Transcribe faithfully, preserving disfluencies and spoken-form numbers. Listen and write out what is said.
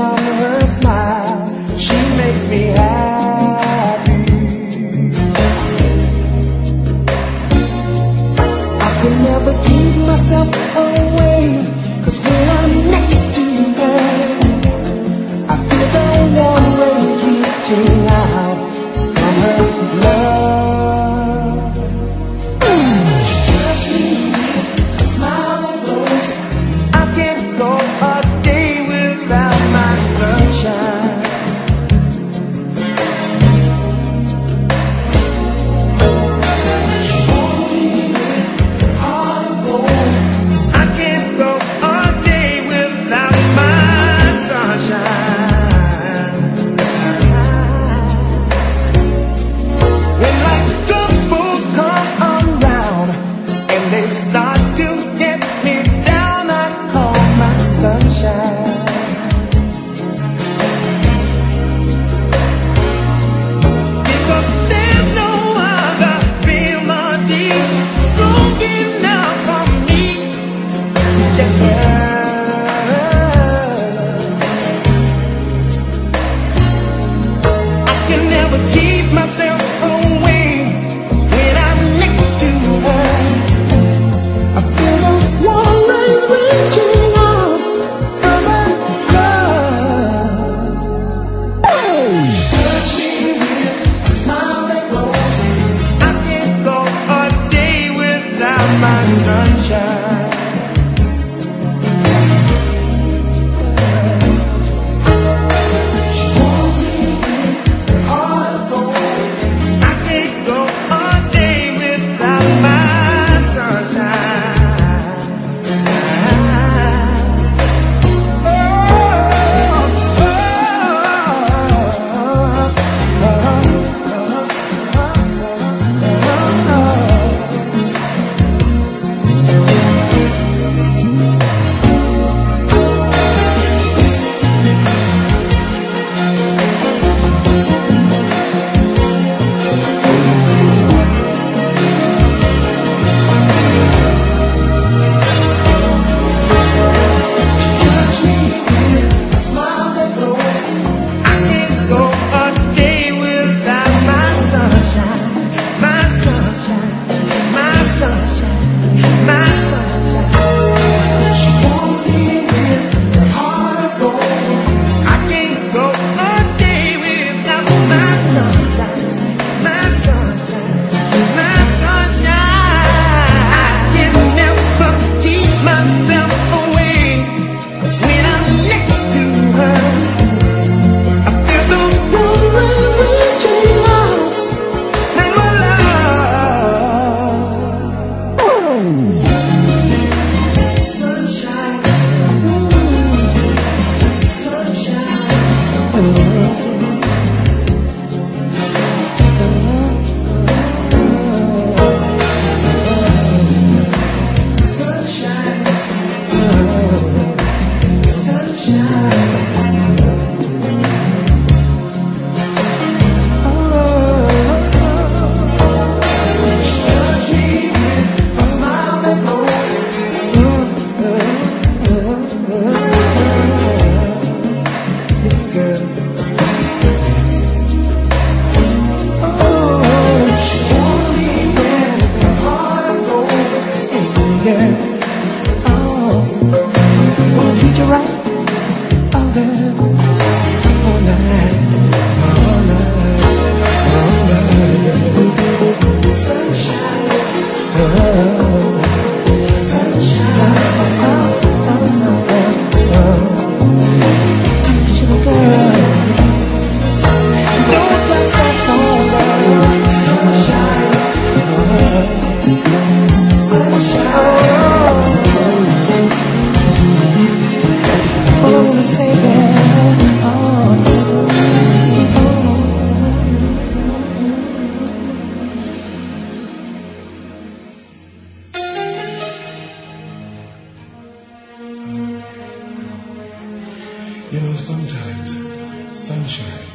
from her smile. She makes me happy. I can never keep myself away, 'cause when I'm next to her, I feel the warm rays reaching out from her love. She touches me with a smile that glows. I can't go a day without my sunshine. She holds me with her heart of gold. I can't go a day without my sunshine. When like troubles come around and they start to get me down, I call my sunshine. Because there's no other remedy strong enough for me, just her. I can never keep myself away, 'cause when I'm next to her, I feel those warm rays reaching out from her love. She touches me with a smile that glows. I can't go a day without my sunshine. She holds me with her heart of gold. I can't go a day without my sunshine. Oh, oh, touch me with a smile that glows. I can't go a day without my sunshine, my sunshine, my sunshine, my sunshine. She holds me with her heart of gold. I can't go a day without my sunshine, my sunshine, my sunshine. I can never keep myself away, 'cause when I'm next to her, I feel those warm rays reaching out from her love. Sunshine, sunshine. Sunshine, sunshine. She touches me with a smile that glows. Girl, yes. Oh, she holds me with her heart of gold. Stay girl. Oh, gonna treat you right. Oh, girl. All night, all night, all night. Sunshine, oh, sunshine, oh, oh, oh, oh. Sugar girl, don't touch that phone, girl. Sunshine, oh, sunshine. All I wanna say, girl, oh, oh. You know, sometimes sunshine